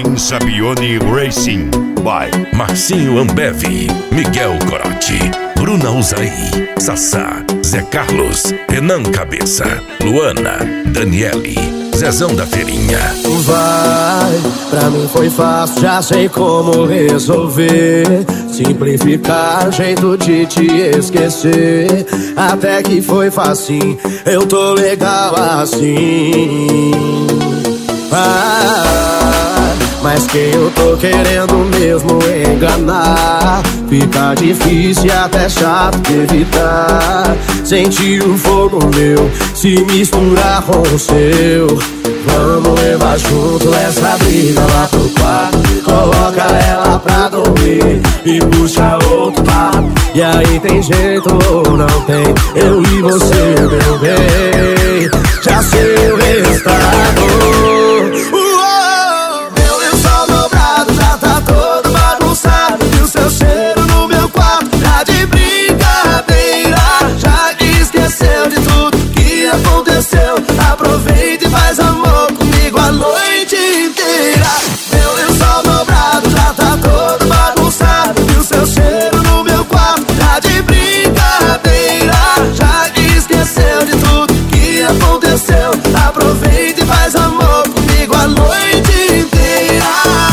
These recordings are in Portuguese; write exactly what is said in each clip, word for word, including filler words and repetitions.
Team Sabione Racing by Marcinho Ambev, Miguel Corotti, Bruna Uzaí, Sassá, Zé Carlos, Renan Cabeça, Luana, Daniele, Zezão da Feirinha. Vai, pra mim foi fácil, já sei como resolver. Simplificar, jeito de te esquecer. Até que foi facinho, eu tô legal assim. Ah, mas quem eu tô querendo mesmo enganar, fica difícil e até chato de evitar. Sentir o fogo meu se misturar com o seu. Vamos levar junto essa briga lá pro quarto. Coloca ela pra dormir e puxa outro papo. E aí tem jeito ou não tem? Eu e você, meu bem, já sei o resultado. Meu lençol dobrado já tá todo bagunçado. E o seu cheiro no meu quarto tá de brincadeira. Já que esqueceu de tudo que aconteceu, aproveita e faz amor comigo a noite inteira. Meu lençol dobrado já tá todo bagunçado. E o seu cheiro no meu quarto tá de brincadeira. Já que esqueceu de tudo que aconteceu, aproveita e faz amor comigo a noite inteira.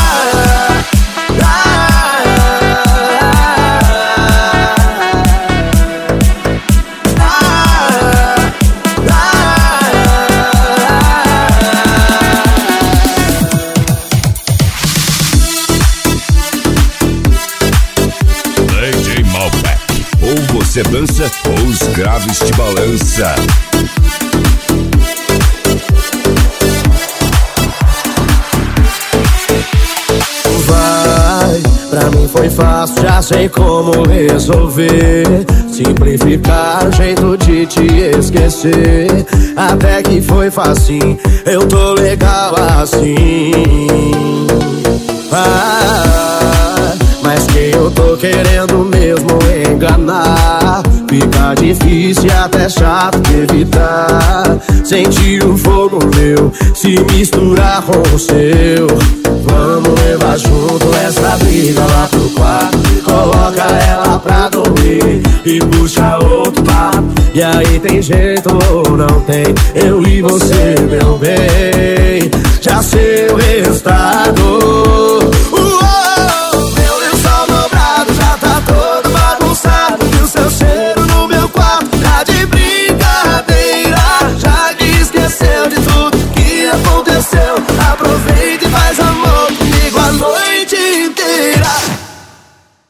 D J Malbec. Ou você dança ou os graves te balança. Vai, pra mim foi fácil, já sei como resolver. Simplificar, jeito de te esquecer. Até que foi facinho, eu tô legal assim. Ah, mas quem eu tô querendo mesmo enganar, fica difícil e até chato de evitar. Sentir o fogo meu se misturar com o seu. Vamos levar junto essa briga lá pro quarto. Coloca ela pra dormir e puxa outro papo. E aí tem jeito ou não tem? Eu e você, meu bem,